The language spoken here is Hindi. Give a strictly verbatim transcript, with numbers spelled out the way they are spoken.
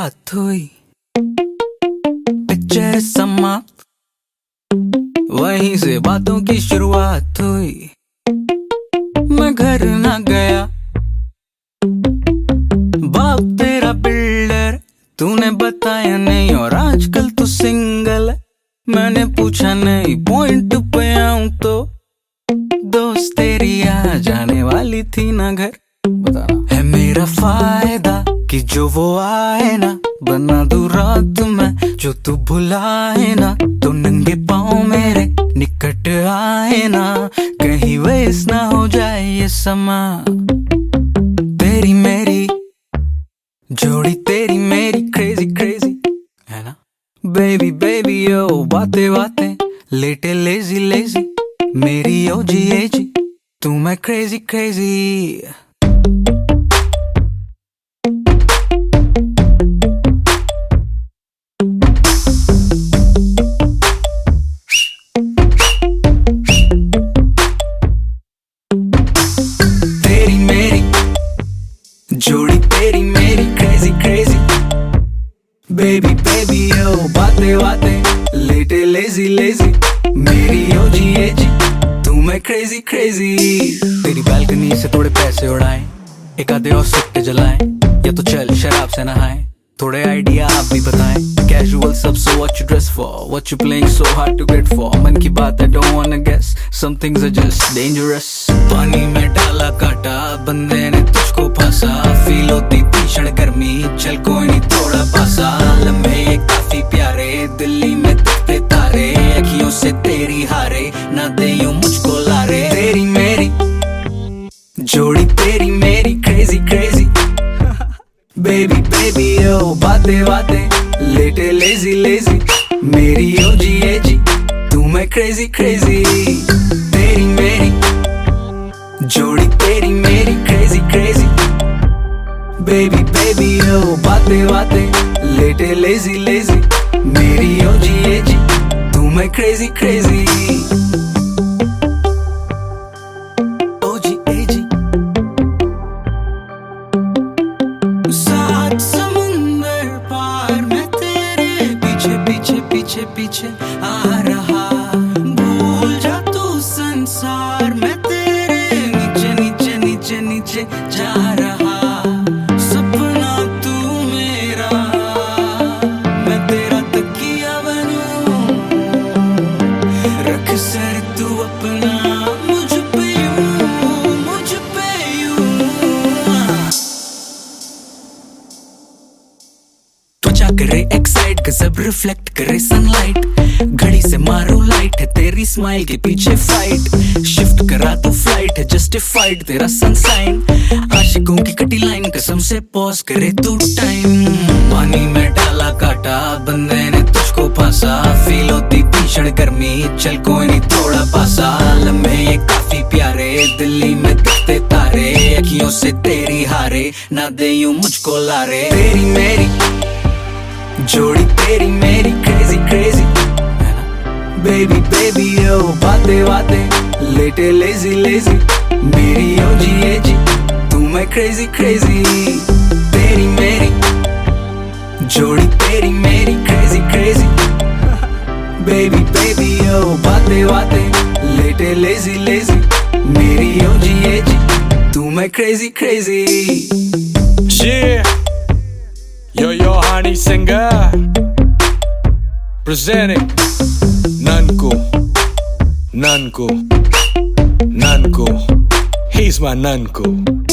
रात हुई, पिक्चर समाप्त, वहीं से बातों की शुरुआत हुई। मैं घर ना गया, बाप तेरा बिल्डर, तूने बताया नहीं और आजकल तू सिंगल है। मैंने पूछा नहीं, पॉइंट पे आऊं तो दोस्त तेरी आ जाने वाली थी ना घर। है मेरा फायदा कि जो वो आए ना, बना दूं रात में जो तू भुलाए ना। तो नंगे पाँव मेरे निकट आए ना, कहीं वेस्ट ना हो जाए ये समा। तेरी मेरी जोड़ी, तेरी मेरी क्रेजी क्रेजी है ना। बेबी बेबी यो बातें बातें, लेटे लेजी लेजी, मेरी ओ जी ए जी, तू मैं क्रेजी क्रेजी। तेरी मेरी जोड़ी, तेरी मेरी crazy crazy, baby baby yo बातें बातें, लेटे लेजी लेजी, मेरी ओ जी ए जी, तू मैं क्रेजी क्रेजी। तेरी बालकनी से थोड़े पैसे उड़ाएं, एक आधे और सिक्के जलाएं, या तो चल शराब से नहाएं, थोड़े आइडिया आप भी बताएं। Casual सब, so what you dress for, what you playing so hard to get for। मन की बात I don't wanna guess, some things are just dangerous। पानी में डाला काटा, बंदे ने तुझको फंसा, फील होती भीषण गर्मी, चल कोई नहीं थोड़ा पासा। लम्हे ये काफी प्यारे, दिल्ली में दिखते तारे, अखियों से तेरी हारे, ना दे यूं मुझको लारे। तेरी मेरी जोड़ी, तेरी मेरी crazy crazy, baby baby yo बातें बातें, लेटे लेजी लेजी, मेरी ओ जी ए जी, तू मैं क्रेजी क्रेजी। तेरी मेरी जोड़ी, तेरी मेरी crazy crazy, baby baby yo बातें बातें, लेटे लेजी लेजी, मेरी ओ जी ए जी, तू मैं क्रेजी क्रेजी। पीछे पीछे आ रहा, भूल जा तू संसार, मैं तेरे नीचे नीचे नीचे नीचे जा रहा। सपना तू मेरा, मैं तेरा तकिया बनूं, रख सर तू अपना मुझ पे यूं, मुझ पे यूं। त्वचा करे एक्साइट, गजब रिफ्लेक्ट करे सनलाइट, घड़ी से मारो लाइट, है तेरी स्माइल के पीछे फाइट। शिफ्ट करा तो फ्लाइट है जस्टिफाइड, तेरा सनसाइन, आशिकों की कटी लाइन, कसम से पॉज करे तू टाइम। पानी में डाला काटा, बंदे ने तुझको फंसा, फील होती भीषण गर्मी, चल कोई नहीं थोड़ा पासा। लम्हे ये काफी प्यारे, दिल्ली में दिखते तारे, अखियों से तेरी हारे, ना दे यूं मुझको लारे। तेरी मेरी जोड़ी, तेरी मेरी crazy crazy, baby baby yo बातें बातें, लेटे लेजी लेजी, मेरी ओ जी ए जी, तू मैं क्रेजी क्रेजी। तेरी मेरी जोड़ी, तेरी मेरी crazy crazy, baby baby yo बातें बातें, लेटे लेजी लेजी, मेरी ओ जी ए जी, तू मैं crazy crazy. Yeah. Yo, yo, honey singer, presenting Nanko, Nanko, Nanko, he's my Nanko.